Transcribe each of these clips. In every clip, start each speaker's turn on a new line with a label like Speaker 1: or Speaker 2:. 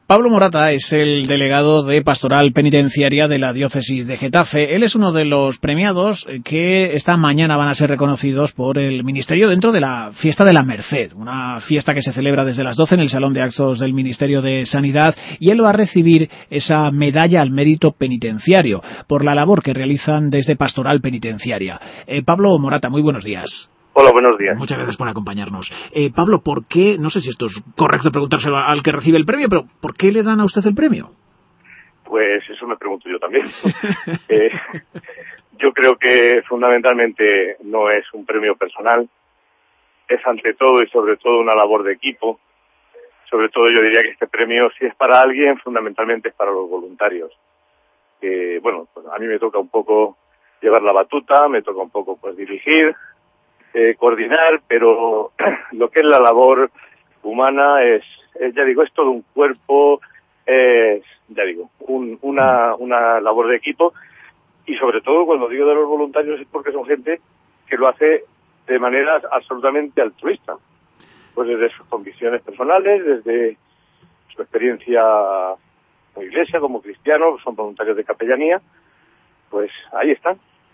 Speaker 1: Pablo Morata es el delegado de Pastoral Penitenciaria de la Diócesis de Getafe. Él es uno de los premiados que esta mañana van a ser reconocidos por el Ministerio dentro de la Fiesta de la Merced, una fiesta que se celebra desde las 12 en el Salón de Actos del Ministerio de Sanidad, y él va a recibir esa medalla al mérito penitenciario por la labor que realizan desde Pastoral Penitenciaria. Pablo Morata, muy buenos días.
Speaker 2: Hola, buenos días.
Speaker 1: Muchas gracias por acompañarnos. Pablo, ¿por qué, no sé si esto es correcto preguntárselo al que recibe el premio, pero ¿por qué le dan a usted el premio?
Speaker 2: Pues eso me pregunto yo también. Yo creo que fundamentalmente no es un premio personal, es ante todo y sobre todo una labor de equipo. Sobre todo yo diría que este premio, si es para alguien, fundamentalmente es para los voluntarios. Bueno, pues a mí me toca un poco llevar la batuta, me toca un poco pues dirigir, coordinar, pero lo que es la labor humana es ya digo, es todo un cuerpo, es, ya digo, una labor de equipo, y sobre todo cuando digo de los voluntarios es porque son gente que lo hace de manera absolutamente altruista, pues desde sus convicciones personales, desde su experiencia como iglesia, como cristiano, son voluntarios de capellanía, pues ahí están.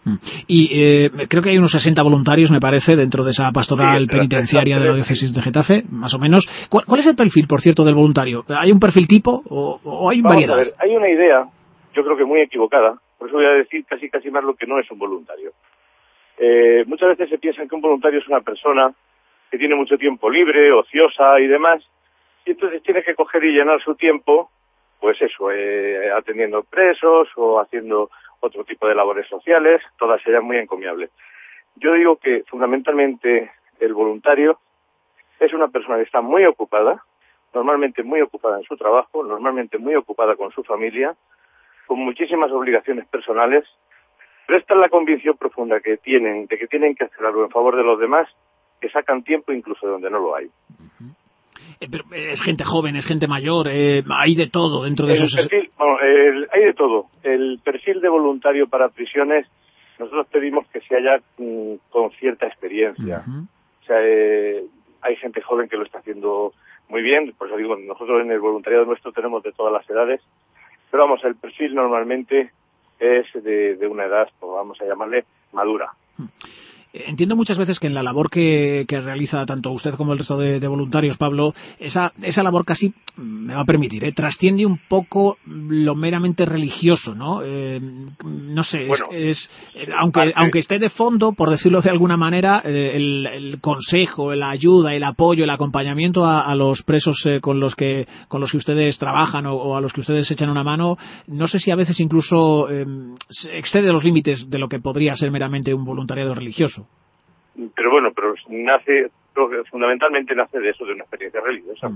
Speaker 1: Y creo que hay unos 60 voluntarios, me parece, dentro de esa pastoral penitenciaria de la diócesis de Getafe, más o menos. ¿Cuál es el perfil, por cierto, del voluntario? ¿Hay un perfil tipo o hay variedad?
Speaker 2: Vamos a ver, hay una idea, yo creo que muy equivocada, por eso voy a decir casi más lo que no es un voluntario. Muchas veces se piensa que un voluntario es una persona que tiene mucho tiempo libre, ociosa y demás, y entonces tiene que coger y llenar su tiempo, pues eso, atendiendo presos o haciendo otro tipo de labores sociales, todas ellas muy encomiables. Yo digo que fundamentalmente el voluntario es una persona que está muy ocupada, normalmente muy ocupada en su trabajo, normalmente muy ocupada con su familia, con muchísimas obligaciones personales, pero esta es la convicción profunda que tienen, de que tienen que hacer algo en favor de los demás, que sacan tiempo incluso de donde no lo hay.
Speaker 1: Pero es gente joven, es gente mayor, hay de todo dentro de esos...
Speaker 2: Hay de todo. El perfil de voluntario para prisiones, nosotros pedimos que se haya con cierta experiencia. O sea, hay gente joven que lo está haciendo muy bien, por eso digo, nosotros en el voluntariado nuestro tenemos de todas las edades, pero vamos, el perfil normalmente es de una edad, pues vamos a llamarle, madura.
Speaker 1: Entiendo muchas veces que en la labor que realiza tanto usted como el resto de voluntarios, Pablo, esa labor casi, me va a permitir, trasciende un poco lo meramente religioso, ¿no? No sé, bueno, aunque esté de fondo, por decirlo de alguna manera, el consejo, la ayuda, el apoyo, el acompañamiento a los presos con los que ustedes trabajan o a los que ustedes echan una mano, no sé si a veces incluso excede los límites de lo que podría ser meramente un voluntariado religioso.
Speaker 2: Pero bueno, fundamentalmente nace de eso, de una experiencia religiosa.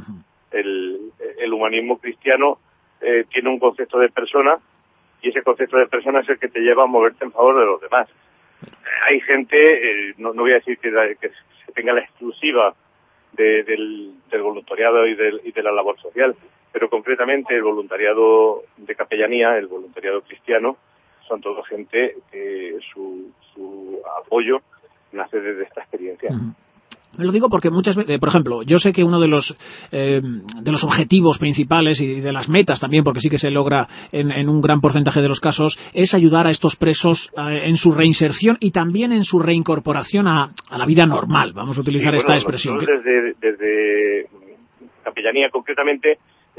Speaker 2: El humanismo cristiano tiene un concepto de persona, y ese concepto de persona es el que te lleva a moverte en favor de los demás. Hay gente, no voy a decir que se tenga la exclusiva del voluntariado y de la labor social, pero concretamente el voluntariado de capellanía, el voluntariado cristiano, son todo gente que su apoyo nace desde esta experiencia.
Speaker 1: Lo digo porque muchas veces, por ejemplo, yo sé que uno de los objetivos principales y de las metas también, porque sí que se logra en un gran porcentaje de los casos, es ayudar a estos presos en su reinserción y también en su reincorporación a la vida normal. Vamos a utilizar esta expresión.
Speaker 2: Desde capellanía concretamente,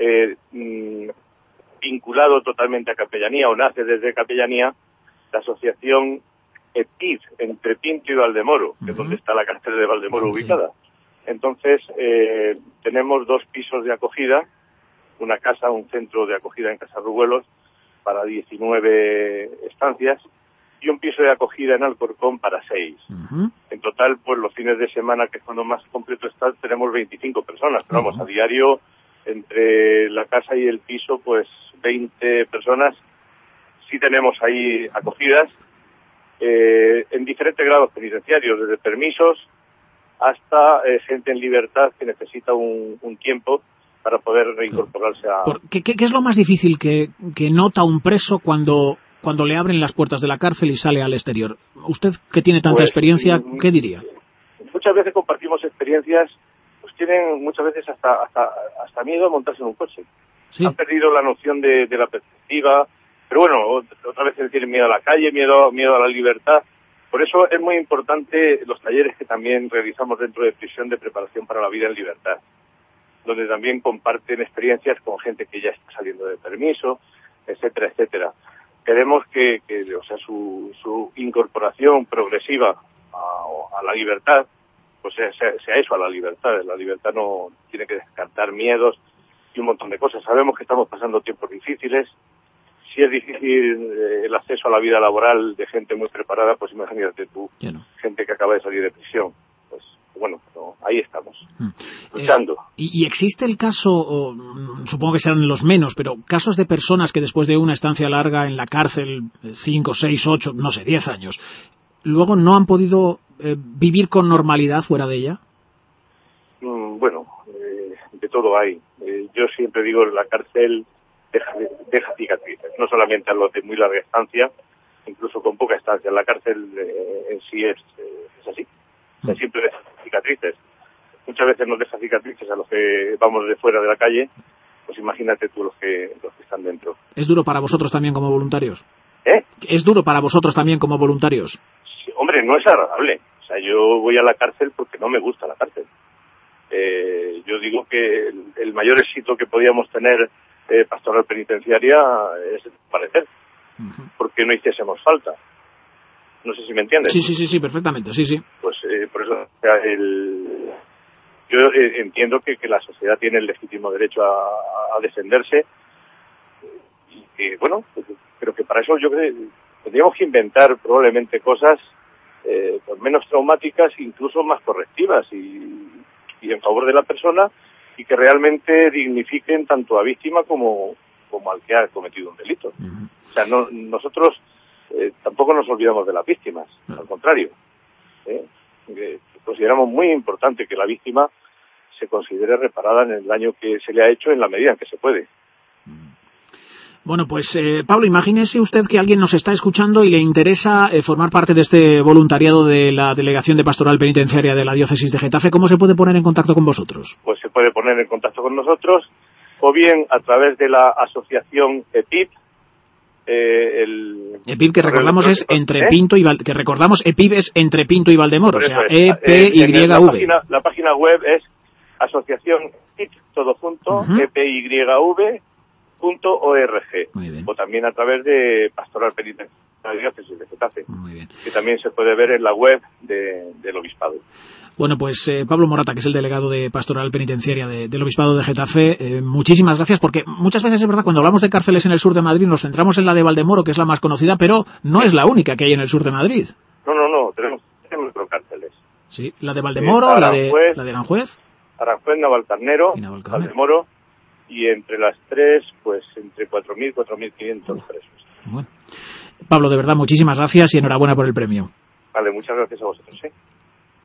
Speaker 2: vinculado totalmente a capellanía o nace desde capellanía, la asociación EPID, entre Pinto y Valdemoro, que es donde está la cárcel de Valdemoro ubicada. Entonces, tenemos 2 pisos de acogida, una casa, un centro de acogida en Casarrubuelos para 19 estancias y un piso de acogida en Alcorcón para 6. En total, pues los fines de semana, que es cuando más completo está, tenemos 25 personas, pero vamos, a diario, entre la casa y el piso, pues 20 personas sí tenemos ahí acogidas, en diferentes grados penitenciarios, desde permisos hasta gente en libertad que necesita un tiempo para poder reincorporarse a...
Speaker 1: ¿Qué es lo más difícil que nota un preso cuando le abren las puertas de la cárcel y sale al exterior? Usted, que tiene tanta experiencia, ¿qué diría?
Speaker 2: Muchas veces compartimos experiencias, pues tienen muchas veces hasta miedo a montarse en un coche.
Speaker 1: Sí.
Speaker 2: Han perdido la noción de la perspectiva, pero bueno, otra vez tienen miedo a la calle, miedo a la libertad. Por eso es muy importante los talleres que también realizamos dentro de prisión de preparación para la vida en libertad, donde también comparten experiencias con gente que ya está saliendo de permiso, etcétera, etcétera. Queremos que o sea, su incorporación progresiva a la libertad, pues sea eso, a la libertad. La libertad no tiene que descartar miedos y un montón de cosas. Sabemos que estamos pasando tiempos difíciles. Si es difícil el acceso a la vida laboral de gente muy preparada, pues imagínate tú, gente que acaba de salir de prisión. Pues bueno, ahí estamos, luchando.
Speaker 1: ¿Y existe el caso, supongo que serán los menos, pero casos de personas que después de una estancia larga en la cárcel, 5, 6, 8, no sé, 10 años, luego no han podido vivir con normalidad fuera de ella?
Speaker 2: Bueno, de todo hay. Yo siempre digo, la cárcel deja cicatrices, no solamente a los de muy larga estancia, incluso con poca estancia. La cárcel en sí es así. O sea, siempre deja cicatrices. Muchas veces nos deja cicatrices a los que vamos de fuera de la calle, pues imagínate tú los que están dentro.
Speaker 1: ¿Es duro para vosotros también como voluntarios?
Speaker 2: ¿Eh?
Speaker 1: ¿Es duro para vosotros también como voluntarios?
Speaker 2: Sí, hombre, no es agradable. O sea, yo voy a la cárcel porque no me gusta la cárcel. Yo digo que el mayor éxito que podíamos tener pastoral penitenciaria es desaparecer, porque no hiciésemos falta. No sé si me entiendes.
Speaker 1: Sí, perfectamente, sí.
Speaker 2: Pues por eso, o sea, yo entiendo que la sociedad tiene el legítimo derecho a defenderse, y que, bueno, pero que para eso yo creo que tendríamos que inventar probablemente cosas pues menos traumáticas, incluso más correctivas y en favor de la persona, y que realmente dignifiquen tanto a víctima como al que ha cometido un delito. O sea, nosotros tampoco nos olvidamos de las víctimas, al contrario. Consideramos muy importante que la víctima se considere reparada en el daño que se le ha hecho en la medida en que se puede.
Speaker 1: Bueno, pues Pablo, imagínese usted que alguien nos está escuchando y le interesa formar parte de este voluntariado de la Delegación de Pastoral Penitenciaria de la Diócesis de Getafe. ¿Cómo se puede poner en contacto con vosotros?
Speaker 2: Pues se puede poner en contacto con nosotros, o bien a través de la asociación EPIP.
Speaker 1: EPIP, que recordamos es entre Pinto y que recordamos EPIP es entre Pinto y Valdemoro, o sea, EPYV.
Speaker 2: La página web es asociación EPIP, todo junto, EPYV.org, o también a través de Pastoral Penitenciaria de la Diócesis de Getafe, que también se puede ver en la web del Obispado.
Speaker 1: Bueno, pues Pablo Morata, que es el delegado de Pastoral Penitenciaria del Obispado de Getafe, muchísimas gracias, porque muchas veces es verdad, cuando hablamos de cárceles en el sur de Madrid nos centramos en la de Valdemoro, que es la más conocida, pero no es la única que hay en el sur de Madrid.
Speaker 2: No, tenemos 4 cárceles.
Speaker 1: Sí, la de Valdemoro, la de Aranjuez,
Speaker 2: Navalcarnero, Valdemoro, y entre las tres, pues entre 4.000 y 4.500 presos.
Speaker 1: Bueno. Pablo, de verdad, muchísimas gracias y enhorabuena por el premio.
Speaker 2: Vale, muchas gracias a vosotros.